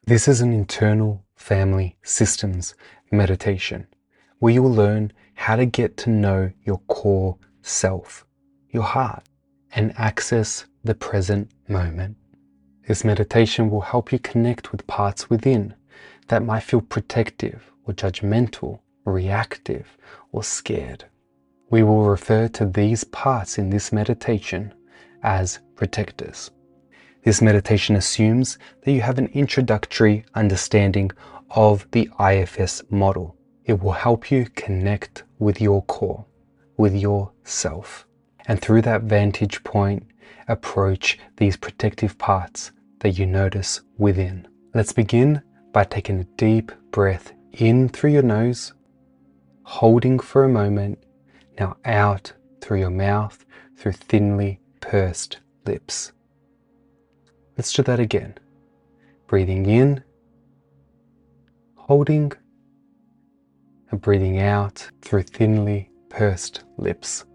This is an internal family systems meditation where you'll learn how to get to know your core self, your heart, and access the present moment. This meditation will help you connect with parts within that might feel protective or judgmental, reactive, or scared. We will refer to these parts in this meditation as protectors. This meditation assumes that you have an introductory understanding of the IFS model. It will help you connect with your core, with yourself, and through that vantage point, approach these protective parts that you notice within. Let's begin by taking a deep breath in through your nose, holding for a moment, now out through your mouth, through thinly pursed lips. Let's do that again. Breathing in, holding, and breathing out through thinly pursed lips.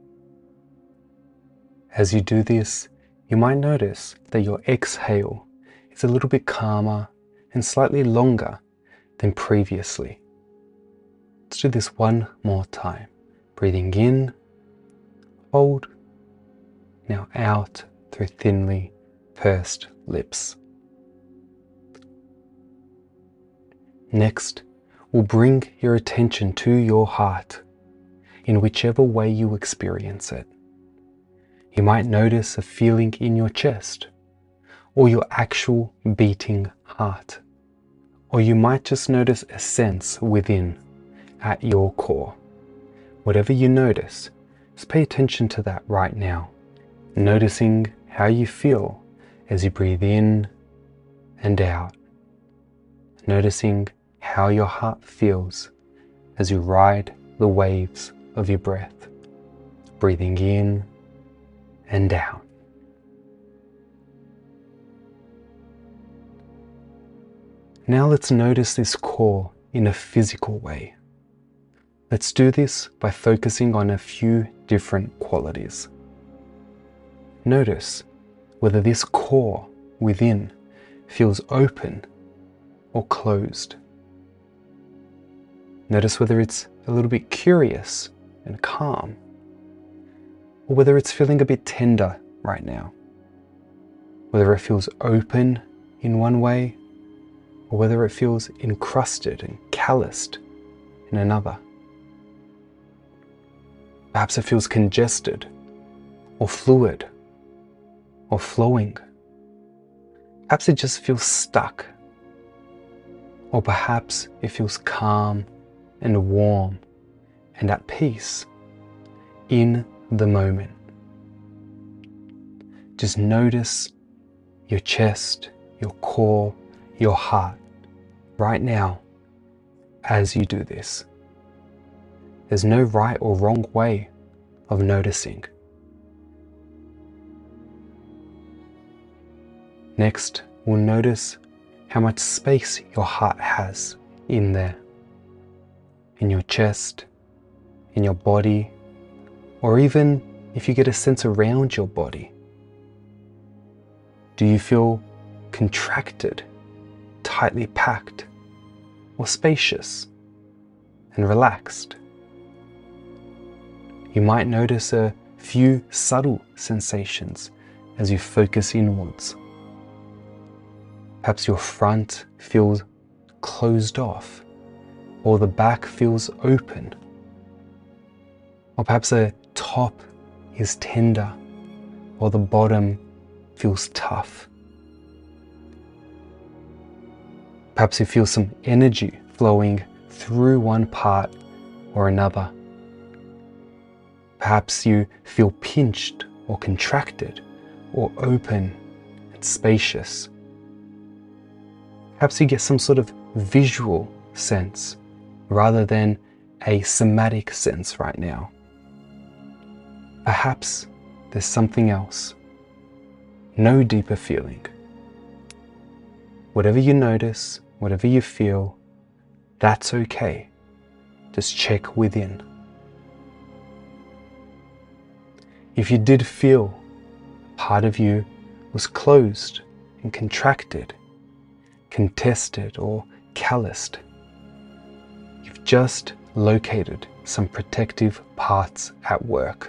As you do this, you might notice that your exhale is a little bit calmer and slightly longer than previously. Let's do this one more time. Breathing in, hold, now out through thinly pursed lips. Next, we'll bring your attention to your heart in whichever way you experience it. You might notice a feeling in your chest, or your actual beating heart, or you might just notice a sense within at your core. Whatever you notice, just pay attention to that right now, noticing how you feel as you breathe in and out, noticing how your heart feels as you ride the waves of your breath, breathing in and out. Now let's notice this core in a physical way. Let's do this by focusing on a few different qualities. Notice whether this core within feels open or closed. Notice whether it's a little bit curious and calm, or whether it's feeling a bit tender right now. Whether it feels open in one way, or whether it feels encrusted and calloused in another. Perhaps it feels congested, or fluid, or flowing. Perhaps it just feels stuck, or perhaps it feels calm and warm and at peace in the moment. Just notice your chest, your core, your heart right now as you do this. There's no right or wrong way of noticing. Next, we'll notice how much space your heart has in there, in your chest, in your body, or even if you get a sense around your body. Do you feel contracted, tightly packed, or spacious and relaxed? You might notice a few subtle sensations as you focus inwards. Perhaps your front feels closed off, or the back feels open. Or perhaps the top is tender, or the bottom feels tough. Perhaps you feel some energy flowing through one part or another. Perhaps you feel pinched or contracted, or open and spacious. Perhaps you get some sort of visual sense rather than a somatic sense right now. Perhaps there's something else, no deeper feeling. Whatever you notice, whatever you feel, that's okay. Just check within. If you did feel part of you was closed and contracted, contested or calloused. You've just located some protective parts at work.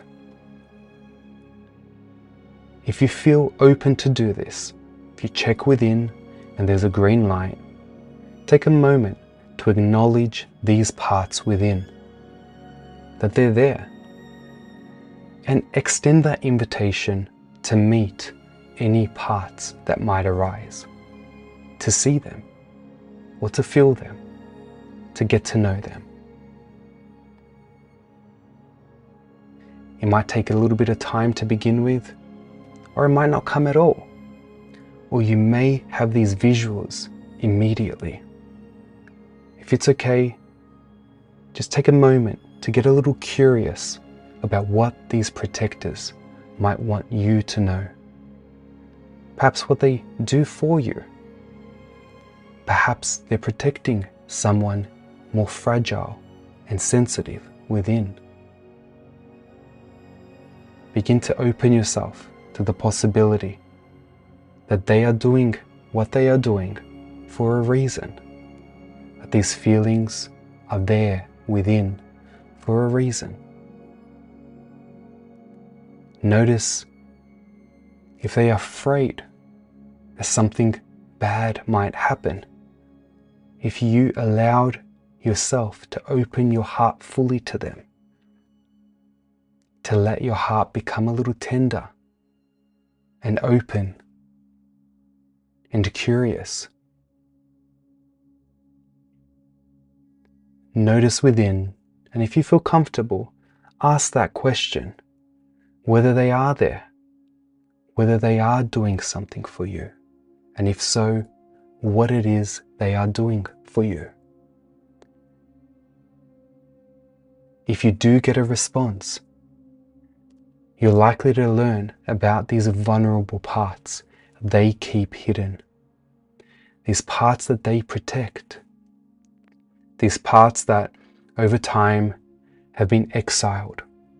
If you feel open to do this, if you check within and there's a green light, take a moment to acknowledge these parts within, that they're there, and extend that invitation to meet any parts that might arise, to see them or to feel them, to get to know them. It might take a little bit of time to begin with, or it might not come at all, or you may have these visuals immediately. If it's okay, just take a moment to get a little curious about what these protectors might want you to know. Perhaps what they do for you. Perhaps they're protecting someone more fragile and sensitive within. Begin to open yourself to the possibility that they are doing what they are doing for a reason. That these feelings are there within for a reason. Notice if they are afraid that something bad might happen. If you allowed yourself to open your heart fully to them, to let your heart become a little tender and open and curious. Notice within, and if you feel comfortable, ask that question, whether they are there, whether they are doing something for you, and if so, what it is they are doing for you. If you do get a response, you're likely to learn about these vulnerable parts they keep hidden, these parts that they protect, these parts that over time have been exiled.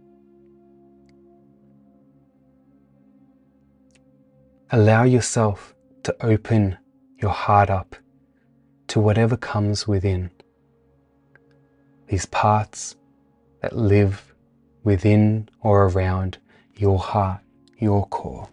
Allow yourself to open your heart up to whatever comes within, these parts that live within or around your heart, your core.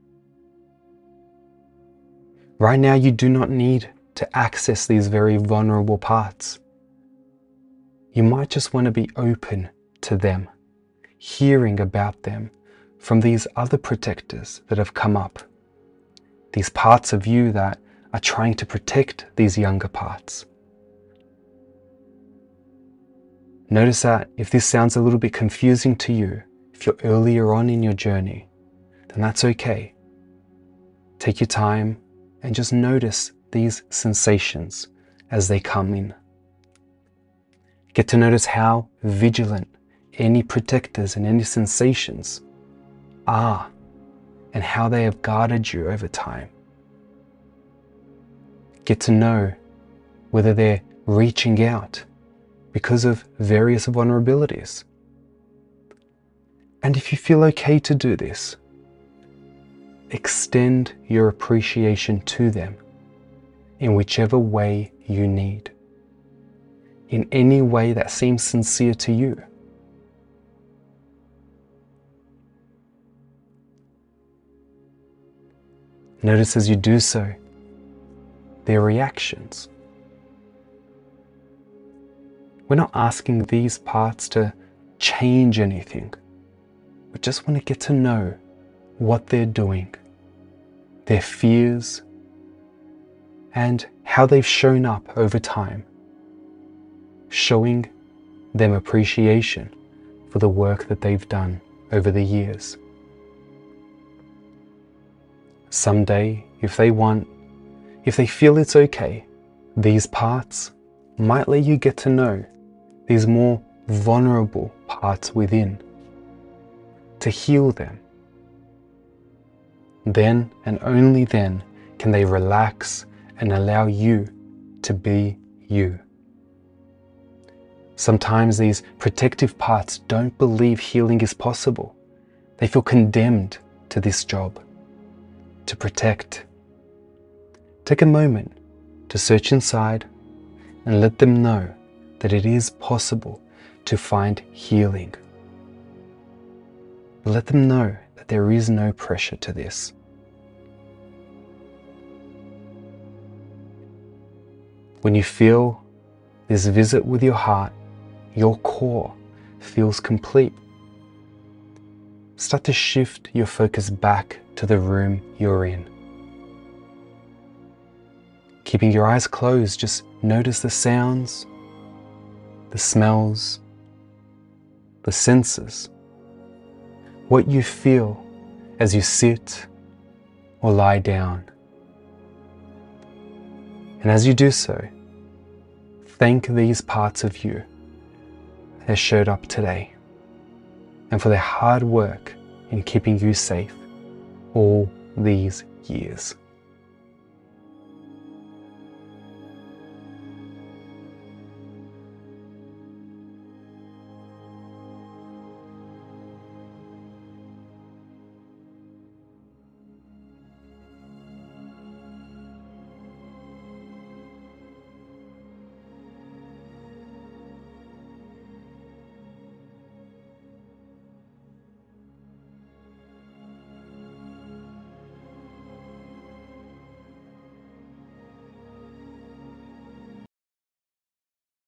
Right now, you do not need to access these very vulnerable parts. You might just want to be open to them, hearing about them from these other protectors that have come up, these parts of you that are trying to protect these younger parts. Notice that if this sounds a little bit confusing to you, if you're earlier on in your journey, then that's okay. Take your time and just notice these sensations as they come in. Get to notice how vigilant any protectors and any sensations are, and how they have guarded you over time. Get to know whether they're reaching out because of various vulnerabilities. And if you feel okay to do this, extend your appreciation to them in whichever way you need, in any way that seems sincere to you. Notice as you do so, their reactions. We're not asking these parts to change anything. We just want to get to know what they're doing, their fears, and how they've shown up over time, showing them appreciation for the work that they've done over the years. Someday, if they feel it's okay, these parts might let you get to know these more vulnerable parts within, to heal them. Then and only then can they relax and allow you to be you. Sometimes these protective parts don't believe healing is possible. They feel condemned to this job, to protect. Take a moment to search inside and let them know that it is possible to find healing. Let them know that there is no pressure to this. When you feel this visit with your heart, your core feels complete. Start to shift your focus back to the room you're in. Keeping your eyes closed, just notice the sounds, the smells, the senses, what you feel as you sit or lie down. And as you do so, thank these parts of you that showed up today and for their hard work in keeping you safe all these years.